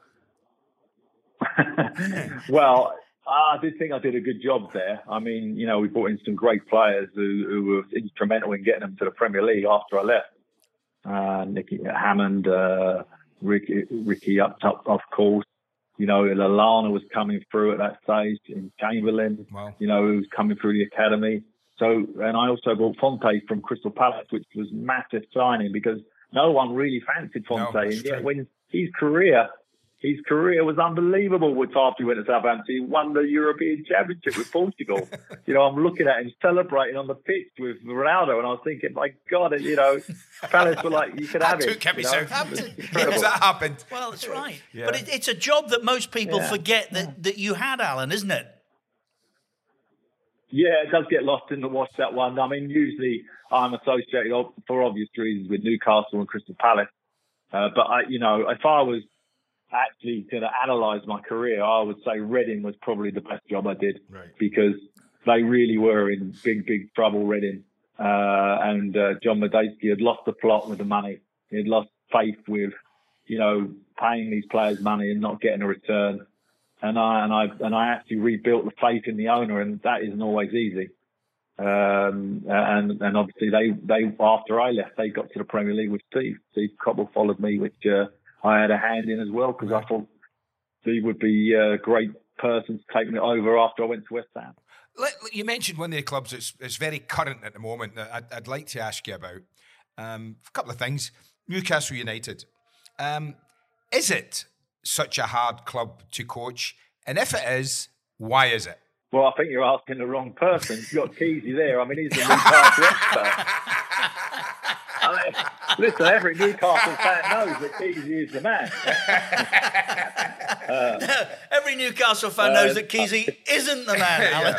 Well, I did think I did a good job there. I mean, you know, we brought in some great players who, who were instrumental in getting them to the Premier League after I left. Uh, Nicky Hammond, uh, Ricky, Ricky up top, of course. You know, Lallana was coming through at that stage, in Chamberlain, Wow. you know, who was coming through the academy. So, and I also brought Fonte from Crystal Palace, which was massive signing because no one really fancied Fonte. No, and that's yet true. when his career, his career was unbelievable with after he went to Southampton. He won the European Championship with Portugal. You know, I'm looking at him celebrating on the pitch with Ronaldo, and I was thinking, my God, you know, Palace were like, you could have That it. took him you to know? Southampton. It's incredible. Yes, that happened. Well, that's right. Yeah. But it, it's a job that most people Yeah. forget that, that you had, Alan, isn't it? Yeah, it does get lost in the wash, that one. I mean, usually I'm associated, ob- for obvious reasons, with Newcastle and Crystal Palace. Uh, but, I, you know, if I was actually going to analyse my career, I would say Reading was probably the best job I did. Right. Because they really were in big, big trouble, Reading. Uh, and uh, John Medeski had lost the plot with the money. He had lost faith with, you know, paying these players money and not getting a return. And I and I and I actually rebuilt the faith in the owner, and that isn't always easy. Um, and and obviously they they after I left, they got to the Premier League with Steve. Steve Cobble followed me, which uh, I had a hand in as well because I thought Steve would be a great person to take me over after I went to West Ham. Let- You mentioned one of the clubs that's, that's very current at the moment that I'd, I'd like to ask you about. Um, a couple of things. Newcastle United. Um, is it such a hard club to coach? And if it is, why is it? Well, I think you're asking the wrong person. You've got Keezy there. I mean, he's the Newcastle expert. I mean, listen, every Newcastle fan knows that Keezy is the man. uh, every Newcastle fan knows uh, that Keezy uh, isn't the man, Alan.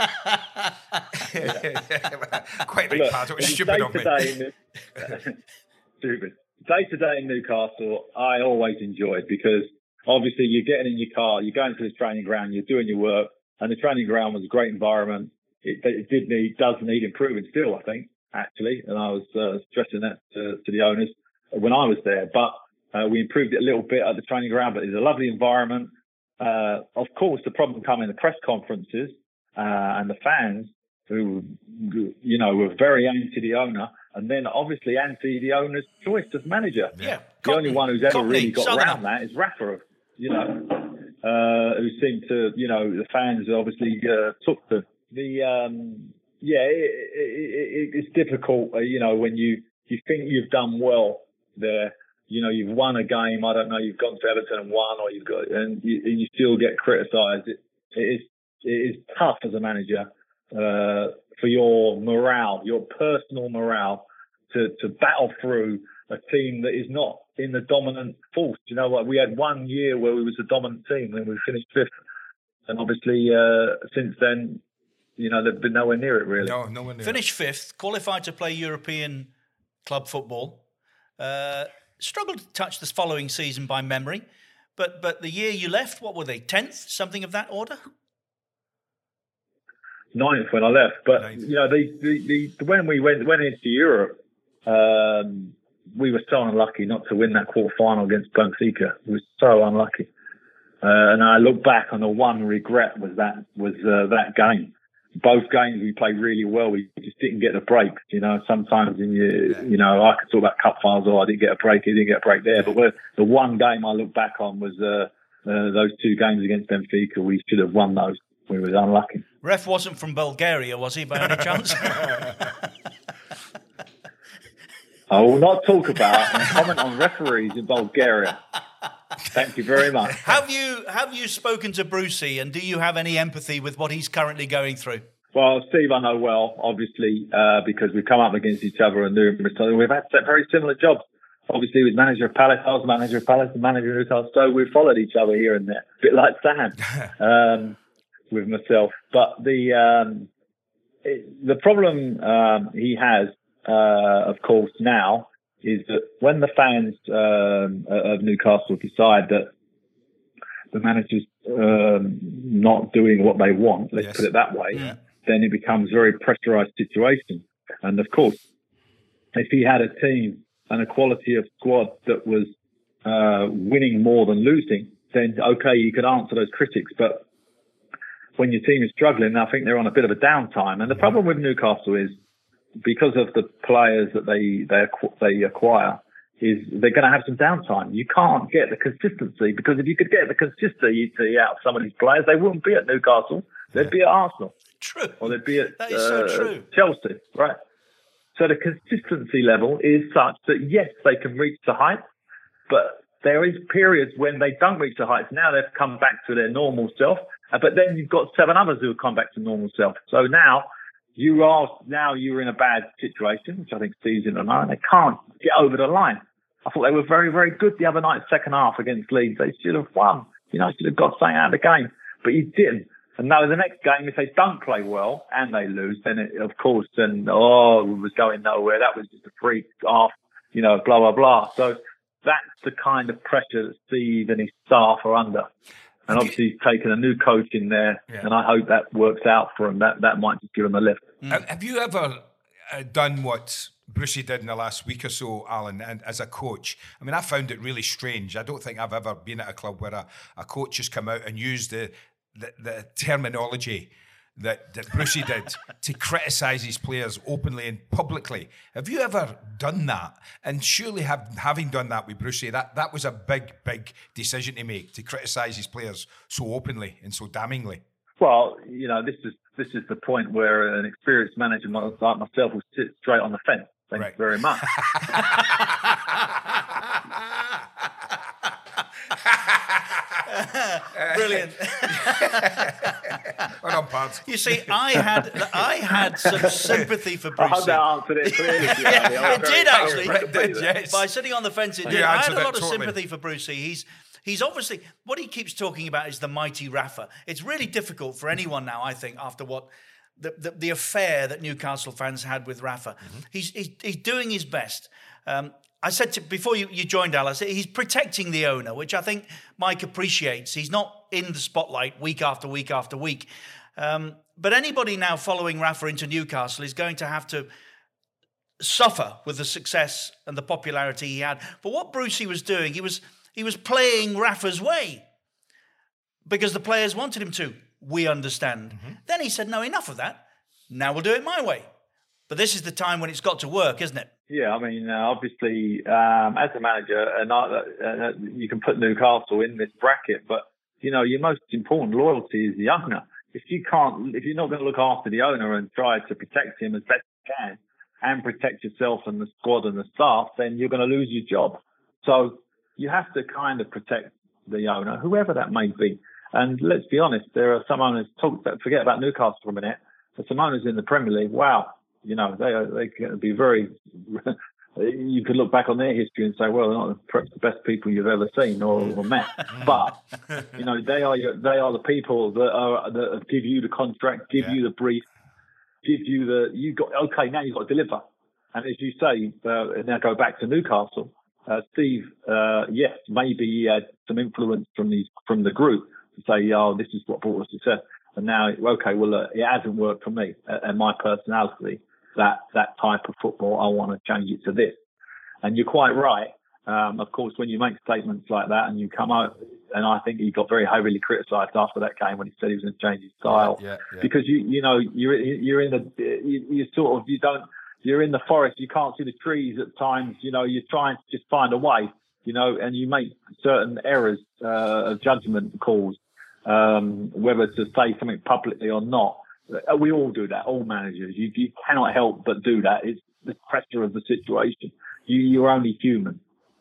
Quite right, Pat. It was stupid of me. The, stupid. Day-to-day in Newcastle, I always enjoyed because obviously you're getting in your car, you're going to the training ground, you're doing your work, and the training ground was a great environment. It, it did need, does need improvement still, I think, actually, and I was uh, stressing that to, to the owners when I was there. But uh, we improved it a little bit at the training ground, but it's a lovely environment. Uh, of course, the problem came in the press conferences uh, and the fans who, you know, were very anti the owner, and then obviously anti the owner's choice as manager. Yeah, the Cotney, only one who's ever Cotney, really got Southerner. around that is Rafa, you know, uh, who seemed to, you know, the fans obviously uh, took the, the um, yeah, it, it, it, it's difficult, uh, you know, when you, you think you've done well there, you know, you've won a game, I don't know, you've gone to Everton and won, or you've got, and you, and you still get criticised. It, it is, it is tough as a manager. Uh, for your morale, your personal morale, to, to battle through a team that is not in the dominant force. You know what? We had one year where we was the dominant team and we finished fifth. And obviously, uh, since then, you know, they've been nowhere near it, really. No, nowhere near Finished fifth, qualified to play European club football. Uh, struggled to touch this following season by memory. But, but the year you left, what were they, tenth? Something of that order? Ninth when I left, but Ninth. you know, the, the, the when we went went into Europe, um, we were so unlucky not to win that quarter final against Benfica. We were so unlucky, uh, and I look back on the one regret was that was uh, that game. Both games we played really well. We just didn't get a break. You know, sometimes in your, yeah. you know, I could talk about cup finals. Oh, I didn't get a break. I didn't get a break there. But we're, the one game I look back on was uh, uh, those two games against Benfica. We should have won those. We were unlucky. Ref wasn't from Bulgaria, was he, by any chance? I will not talk about and comment on referees in Bulgaria. Thank you very much. Have you have you spoken to Brucey, and do you have any empathy with what he's currently going through? Well, Steve, I know well, obviously, uh, because we've come up against each other and numerous times. We've had very similar jobs. Obviously, he was manager of Palace, I was manager of Palace, and manager of Newcastle, so we've followed each other here and there, a bit like Sam. Um, with myself, but the um, it, the problem um, he has, uh, of course, now is that when the fans um, of Newcastle decide that the manager's um, not doing what they want, let's yes. put it that way, yeah. then it becomes a very pressurised situation. And of course, if he had a team and a quality of squad that was uh, winning more than losing, then okay, you could answer those critics, but when your team is struggling, I think they're on a bit of a downtime. And the problem with Newcastle is because of the players that they they, they acquire, is they're going to have some downtime. You can't get the consistency, because if you could get the consistency out of some of these players, they wouldn't be at Newcastle. They'd be at Arsenal. True. Or they'd be at that is uh, so true. Chelsea, right? So the consistency level is such that, yes, they can reach the heights, but there is periods when they don't reach the heights. Now they've come back to their normal self. But then you've got seven others who have come back to normal self. So now you are now you're in a bad situation, which I think Steve's in a line. They can't get over the line. I thought they were very, very good the other night, second half against Leeds. They should have won. You know, should have got something out of the game, but you didn't. And now the next game, if they don't play well and they lose, then it, of course, then oh, it was going nowhere. That was just a freak off, you know, blah blah blah. So that's the kind of pressure that Steve and his staff are under. And obviously he's taken a new coach in there, yeah. and I hope that works out for him. That that might just give him a lift. Mm. Have you ever uh, done what Brucey did in the last week or so, Alan, and as a coach? I mean, I found it really strange. I don't think I've ever been at a club where a, a coach has come out and used the the, the terminology that, that Brucey did to criticise his players openly and publicly. Have you ever done that? And surely have, having done that with Brucey, that, that was a big, big decision to make, to criticise his players so openly and so damningly. Well, you know, this is this is the point where an experienced manager like myself will sit straight on the fence. Thank right. you very much. Brilliant. Well done, Pads. You see, I had I had some sympathy for Brucey. I hope that answered it clearly. Yeah, it did actually. It did, yes. By sitting on the fence, it did. You I had answered a it lot of totally. sympathy for Brucey. He's he's obviously what he keeps talking about is the mighty Rafa. It's really difficult for anyone now, I think, after what the the, the affair that Newcastle fans had with Rafa. Mm-hmm. He's, he's he's doing his best. Um, I said to, before you, you joined, Alice, he's protecting the owner, which I think Mike appreciates. He's not in the spotlight week after week after week. Um, but anybody now following Rafa into Newcastle is going to have to suffer with the success and the popularity he had. But what Brucey was doing, he was he was playing Rafa's way because the players wanted him to. We understand. Mm-hmm. Then he said, no, enough of that. Now we'll do it my way. But this is the time when it's got to work, isn't it? Yeah, I mean, uh, obviously, um, as a manager, and uh, uh, you can put Newcastle in this bracket, but, you know, your most important loyalty is the owner. If you can't, if you're not going to look after the owner and try to protect him as best you can and protect yourself and the squad and the staff, then you're going to lose your job. So you have to kind of protect the owner, whoever that may be. And let's be honest, there are some owners, talk, forget about Newcastle for a minute, there's some owners in the Premier League, wow. You know, they are, they can be very, you could look back on their history and say, well, they're not perhaps the best people you've ever seen or, or met. But, you know, they are your, they are the people that are, that give you the contract, give yeah. you the brief, give you the, you got, okay, now you've got to deliver. And as you say, uh, now go back to Newcastle, uh, Steve, uh, yes, maybe he had some influence from the, from the group to say, oh, this is what brought us success. And now, okay, well, uh, it hasn't worked for me uh, and my personality. That that type of football, I want to change it to this. And you're quite right. Um, of course, when you make statements like that and you come out, and I think he got very heavily criticised after that game when he said he was going to change his style, yeah, yeah, yeah. because you you know you're you're in the you, you sort of you don't you're in the forest, you can't see the trees at times. You know, you're trying to just find a way. You know, and you make certain errors uh, of judgment calls, um, whether to say something publicly or not. We all do that, all managers. You, you cannot help but do that. It's the pressure of the situation. You, you're only human.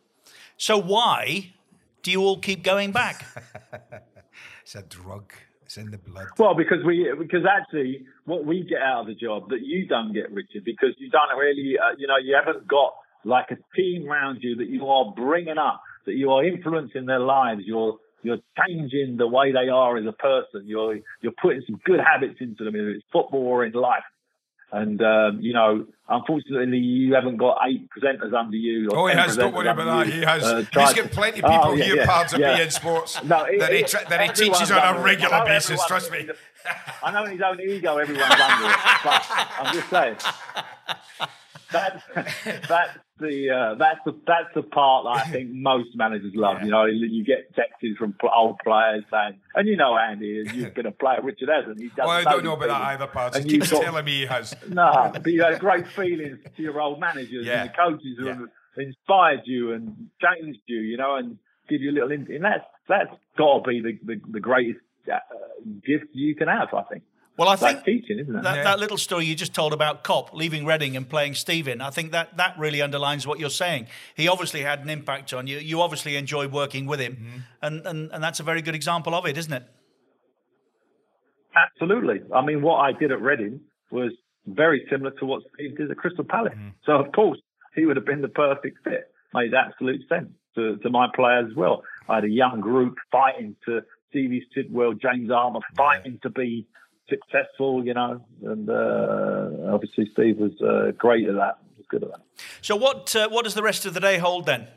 So why do you all keep going back? It's a drug. It's in the blood. Well, because we, because actually what we get out of the job that you don't get, Richard, because you don't really, uh, you know, you haven't got like a team around you that you are bringing up, that you are influencing their lives. You're You're changing the way they are as a person. You're you're putting some good habits into them, whether it's football or in life. And, um, you know, unfortunately, you haven't got eight presenters under you. Or oh, he has. Don't worry about that. He has. Uh, He's got plenty of people oh, yeah, here, yeah, Pads, of yeah. B N Sports no, it, that he, tra- that he teaches on a regular basis, trust me. I know in his own ego everyone's under it, but I'm just saying. That's, that's the uh, that's the that's the part that I think most managers love. Yeah. You know, you get texts from old players saying, and you know, Andy, you're going to play it. Richard hasn't. He doesn't. Well, I don't know about that either, Pads. He keeps thought, telling me he has. No, but you had great feelings to your old managers yeah. and the coaches who yeah. have inspired you and changed you. You know, and give you a little. In- and that's that's got to be the the, the greatest uh, gift you can have, I think. Well, I think like teaching, isn't it? That, yeah. that little story you just told about Kopp leaving Reading and playing Steven, I think that, that really underlines what you're saying. He obviously had an impact on you. You obviously enjoyed working with him. Mm-hmm. And, and, and that's a very good example of it, isn't it? Absolutely. I mean, what I did at Reading was very similar to what Steve did at Crystal Palace. Mm-hmm. So, of course, he would have been the perfect fit. Made absolute sense to, to my players as well. I had a young group fighting to Stevie Sidwell, James Armour, fighting to be successful, you know, and uh, obviously Steve was uh, great at that. He was good at that. So what uh, what does the rest of the day hold then?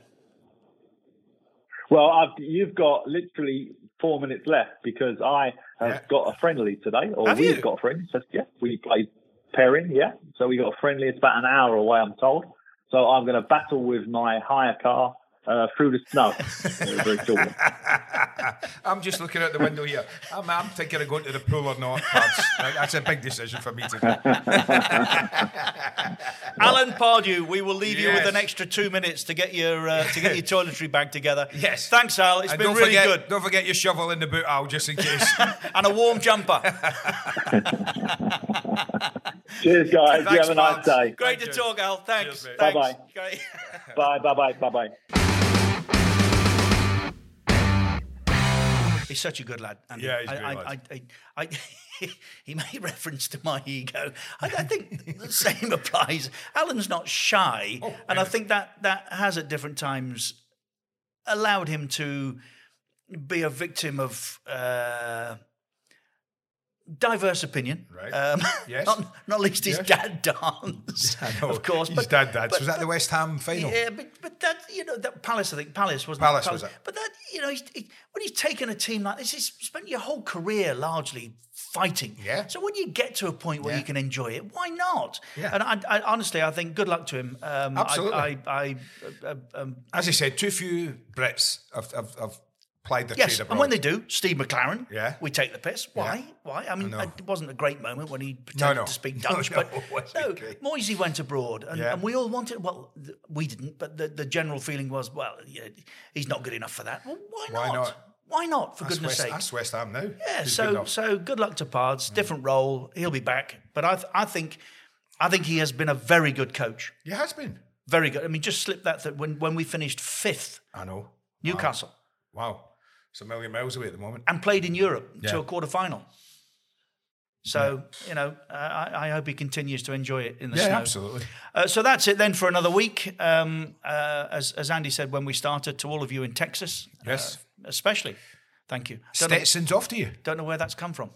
Well, I've, you've got literally four minutes left because I have yeah. got a friendly today, or have we've you? got a friendly. So, yeah, we played pairing, yeah. So we got a friendly. It's about an hour away, I'm told. So I'm going to battle with my hire car Uh, through the snow. Very shortly. I'm just looking out the window here. I'm, I'm thinking of going to the pool or not. That's, that's a big decision for me to make. Alan Pardew, we will leave yes. you with an extra two minutes to get your uh, to get your toiletry bag together. Yes. Thanks, Al. It's and been don't really forget, good. Don't forget your shovel in the boot, Al, just in case. And a warm jumper. Cheers, guys. Thanks, you have a nice day. Great Thank to you. talk, Al. Thanks. Cheers, Thanks. bye-bye. Great. Bye, bye-bye, bye-bye. He's such a good lad. Andy. Yeah, he's a I, great I, lad. I, I, I, he made reference to my ego. I, I think the same applies. Alan's not shy, Oh, and yeah. I think that that has at different times allowed him to be a victim of uh, diverse opinion. Right. Um, Yes. Not, not least his Yes. dad dance. I know. Of course. His dad dance. Was that the West Ham final? Yeah, but but that you know that Palace, I think Palace wasn't Palace, it? was it? But that you know, he's, he, when he's taken a team like this, he's spent your whole career largely fighting. Yeah. So when you get to a point where Yeah. you can enjoy it, why not? Yeah. And I, I honestly, I think good luck to him. Um, Absolutely. I, I, I uh, um, As I said, too few Brits have, have, have plied their yes, trade abroad. and when they do, Steve McLaren, Yeah. we take the piss. Why? Yeah. Why? I mean, I know. it wasn't a great moment when he pretended no. to speak No, Dutch, no, but it wasn't no, great. Moisey went abroad, and, Yeah. and we all wanted. Well, th- we didn't, but the, the general feeling was, well, yeah, he's not good enough for that. Well, why not? Why not? Why not? For That's goodness' West, sake. That's West Ham now. Yeah. He's good So enough. so good luck to Pards. Different role. He'll be back, but I th- I think I think he has been a very good coach. He has been. Very good. I mean, just slip that th- when when we finished fifth, I know. Newcastle, Wow. It's a million miles away at the moment. and played in Europe Yeah. to a quarter final. So you know, uh, I, I hope he continues to enjoy it in the Yeah, snow. absolutely. Uh, so that's it then for another week. Um, uh, as as Andy said when we started, to all of you in Texas, Yes. uh, especially, thank you. Don't know, Stetson's off to you. don't know where that's come from.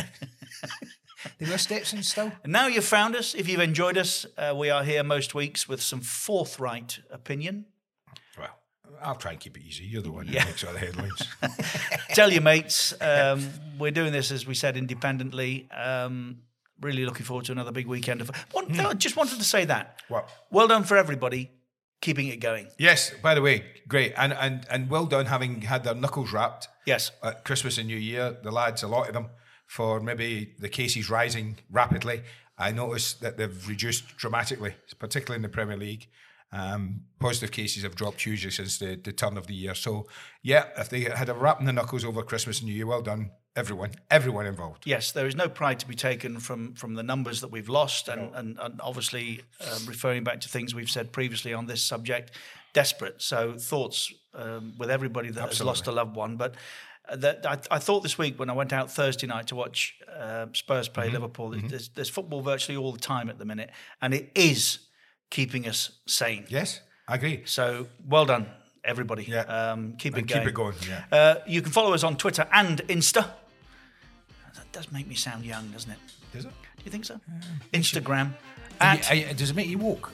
They wear Stetsons still? And now you've found us. If you've enjoyed us, uh, we are here most weeks with some forthright opinion. Well, I'll try and keep it easy. You're the one who Yeah. makes all the headlines. Tell your mates. Um, we're doing this, as we said, independently. Um, really looking forward to another big weekend. Of one, I just wanted to say that. What? Well done for everybody keeping it going. Yes, by the way, great. And and and well done having had their knuckles wrapped Yes. at Christmas and New Year. The lads, a lot of them, for maybe the cases rising rapidly. I noticed that they've reduced dramatically, particularly in the Premier League. Um, positive cases have dropped hugely since the, the turn of the year. So, yeah, if they had a wrap in the knuckles over Christmas and New Year, well done, everyone, everyone involved. Yes, there is no pride to be taken from from the numbers that we've lost, and and, and obviously um, referring back to things we've said previously on this subject, desperate. So thoughts um, with everybody that has Absolutely. lost a loved one. But uh, that I, I thought this week when I went out Thursday night to watch uh, Spurs play Mm-hmm. Liverpool, there's, there's football virtually all the time at the minute, and it is keeping us sane. Yes, I agree. So well done, everybody. Yeah. Um, keep And it going. keep it going, yeah. Uh, you can follow us on Twitter and Insta. That does make me sound young, doesn't it? Does it? Do you think so? Instagram. And At, you- uh, does it make you walk?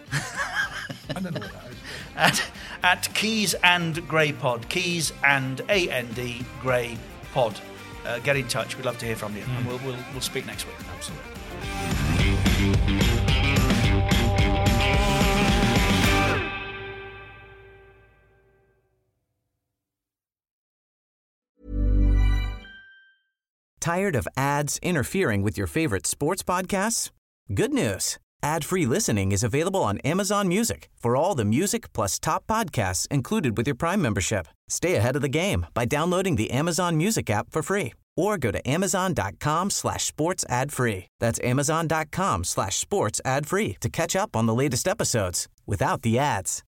I don't know what that is. at, at Keys and Grey Pod. Keys and A N D Grey Pod. Uh, get in touch. We'd love to hear from you. Mm. And we'll, we'll, we'll speak next week. Absolutely. Tired of ads interfering with your favorite sports podcasts? Good news. Ad-free listening is available on Amazon Music for all the music plus top podcasts included with your Prime membership. Stay ahead of the game by downloading the Amazon Music app for free or go to amazon.com slash sports ad free. That's amazon.com slash sports ad free to catch up on the latest episodes without the ads.